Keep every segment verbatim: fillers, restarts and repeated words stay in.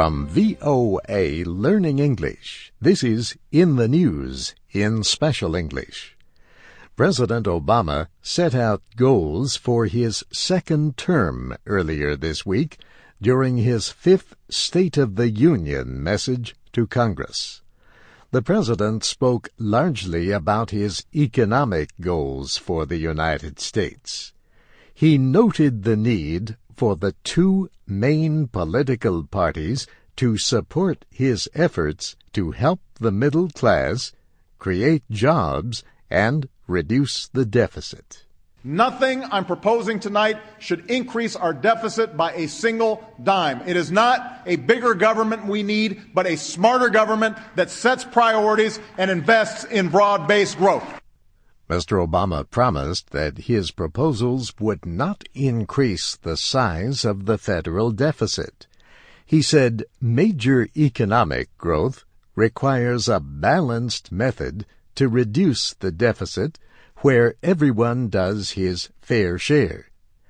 From V O A Learning English, this is In the News in Special English. President Obama set out goals for his second term earlier this week during his fifth State of the Union message to Congress. The president spoke largely about his economic goals for the United States. He noted the need for the two main political parties to support his efforts to help the middle class, create jobs, and reduce the deficit. Nothing I'm proposing tonight should increase our deficit by a single dime. It is not a bigger government we need, but a smarter government that sets priorities and invests in broad-based growth. Mister Obama promised that his proposals would not increase the size of the federal deficit. He said major economic growth requires a balanced method to reduce the deficit where everyone does his fair share.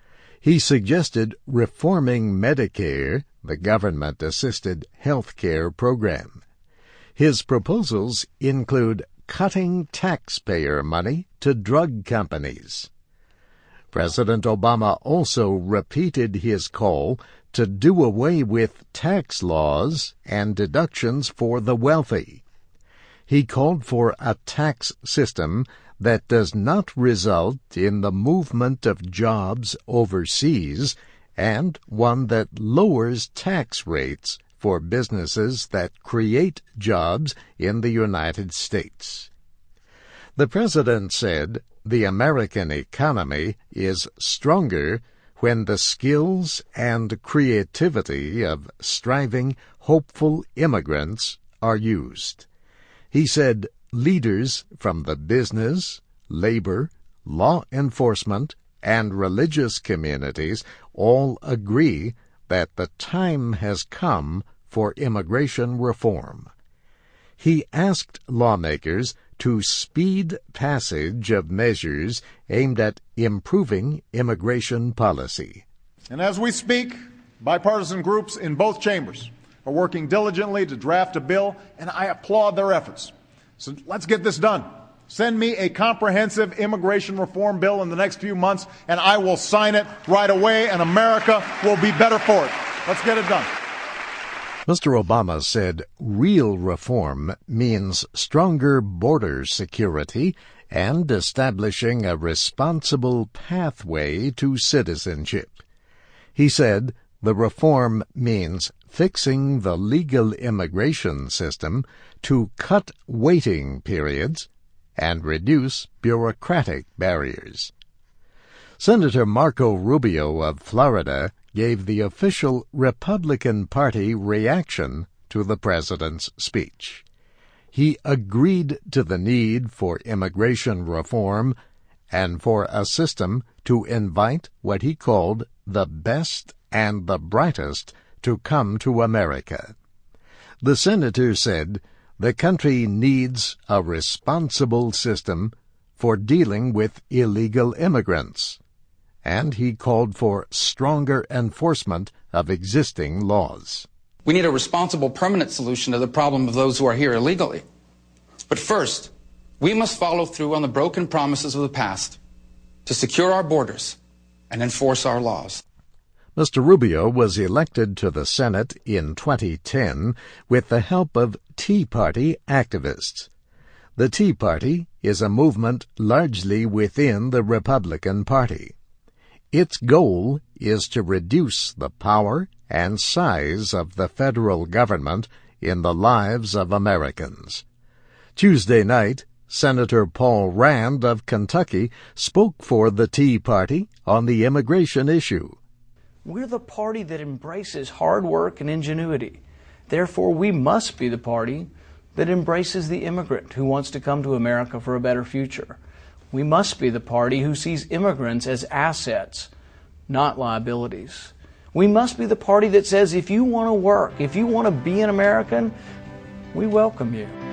He suggested reforming Medicare, the government-assisted health care program. His proposals include cutting taxpayer money to drug companies. President Obama also repeated his call to do away with tax laws and deductions for the wealthy. He called for a tax system that does not result in the movement of jobs overseas and one that lowers tax rates for businesses that create jobs in the United States. The president said the American economy is stronger when the skills and creativity of striving, hopeful immigrants are used. He said leaders from the business, labor, law enforcement, and religious communities all agree that the time has come for immigration reform. He asked lawmakers to speed passage of measures aimed at improving immigration policy. And as we speak, bipartisan groups in both chambers are working diligently to draft a bill, and I applaud their efforts. So let's get this done. Send me a comprehensive immigration reform bill in the next few months, and I will sign it right away, and America will be better for it. Let's get it done. Mister Obama said real reform means stronger border security and establishing a responsible pathway to citizenship. He said the reform means fixing the legal immigration system to cut waiting periods and reduce bureaucratic barriers. Senator Marco Rubio of Florida gave the official Republican Party reaction to the president's speech. He agreed to the need for immigration reform and for a system to invite what he called the best and the brightest to come to America. The senator said the country needs a responsible system for dealing with illegal immigrants, and he called for stronger enforcement of existing laws. We need a responsible, permanent solution to the problem of those who are here illegally. But first, we must follow through on the broken promises of the past to secure our borders and enforce our laws. Mister Rubio was elected to the Senate in twenty ten with the help of Tea Party activists. The Tea Party is a movement largely within the Republican Party. Its goal is to reduce the power and size of the federal government in the lives of Americans. Tuesday night, Senator Paul Rand of Kentucky spoke for the Tea Party on the immigration issue. We're the party that embraces hard work and ingenuity. Therefore, we must be the party that embraces the immigrant who wants to come to America for a better future. We must be the party who sees immigrants as assets, not liabilities. We must be the party that says if you want to work, if you want to be an American, we welcome you.